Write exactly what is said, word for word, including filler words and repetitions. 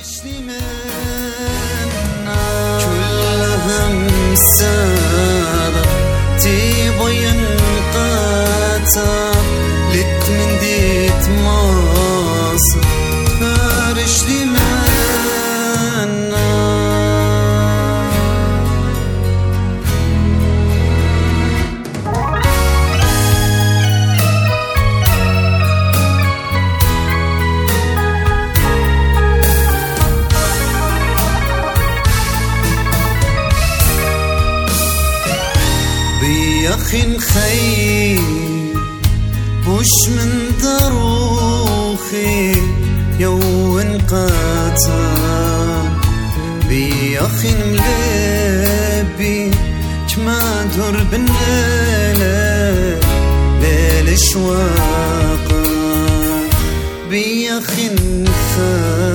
كلهم سابق تيبي ينقطع لتمن ديت ماصر فارش لي منا بيخن خير وش من ضروخي يوم قطع بيخن لبي كما دور بالليل ليل شواقع بيخن خير